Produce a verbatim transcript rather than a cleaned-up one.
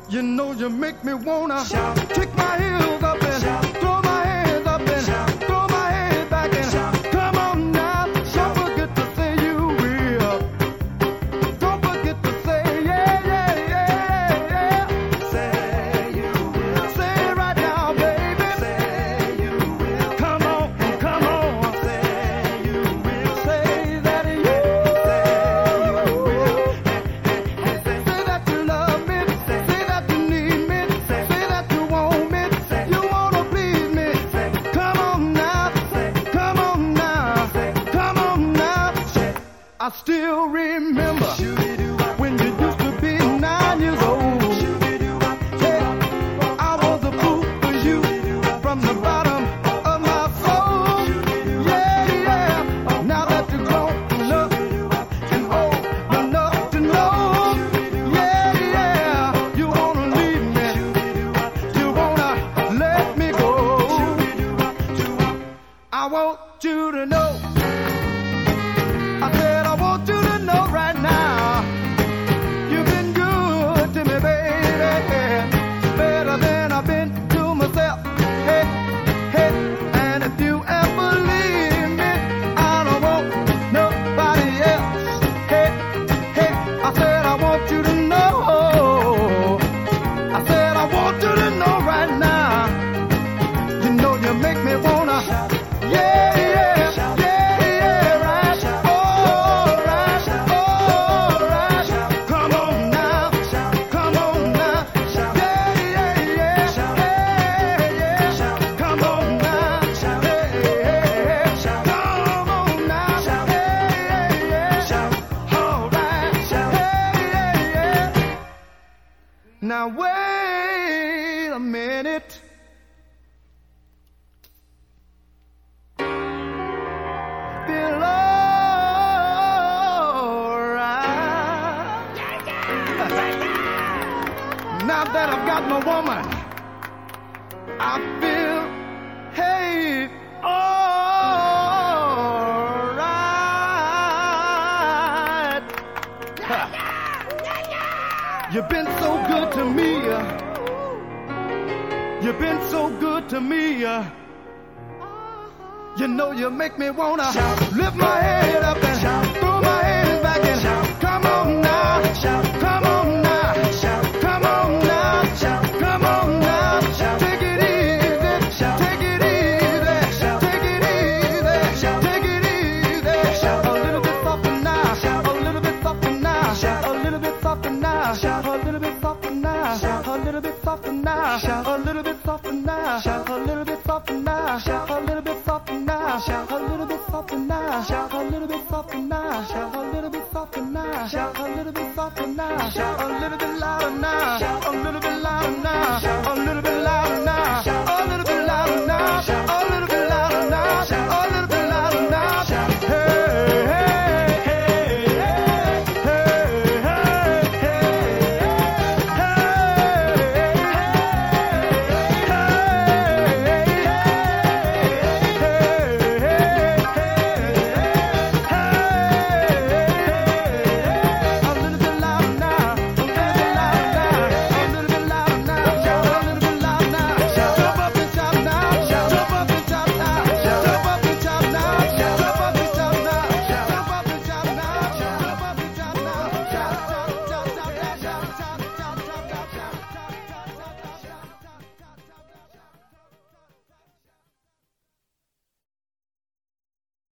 You know you make me wanna shout, kick my heels up and shout, throw my hands up and shout, throw my head back and shout. Come on now, don't forget to say you will. Don't forget to say yeah, yeah, yeah, yeah. Say you will. Say it right now, baby. Say you will. Come on, come on. Say you will. Say that you will. Say you will. Say that you love me. Say that you need me. Say that you want me. You wanna please me. Come on now. Come on now. Come on now. I still remember when you used to be nine years old. Hey, I was a fool for you from the bottom of my soul. Yeah, yeah. Now that you're grown enough and old enough to know. Yeah, yeah. You wanna leave me. You wanna let me go. I want you to know. I said I want you to know right now. You've been good to me, baby. Better than I've been to myself. Hey, hey. And if you ever leave me, I don't want nobody else. Hey, hey. I said I want you to know. I said I want you to know right now. You know you make me wanna. Yeah, yeah, yeah, yeah, right. All right, all right. Come on now, come on now. Yeah, yeah, yeah, yeah, yeah. Come on now, yeah, yeah, yeah. Come on now, yeah, yeah, yeah. All right, yeah, yeah, yeah. Now wait a minute. Feel alright. Now that I've got my woman, I feel, hey, alright. You've been so good to me. You've been so good to me. You know you make me wanna shout, lift my head up and shout, throw my hands back and shout. Come on now, shout, come on now, shout, come on now, shout, come on now, shout. Take it easy, shout, take it easy, shout, take it easy, shout, take it easy, shout. A little bit softer now, shout, a little bit softer now, shout, a little bit softer now, shout, a little bit softer now, shout, a little bit softer now, shout, a little bit softer now, shout, a little bit softer now, shout, a little bit softer now, shout, a little bit softer now, shout, a little bit softer now, shout, a little bit softer now, shout, a little bit softer now, shout, a little bit louder now, shout, a little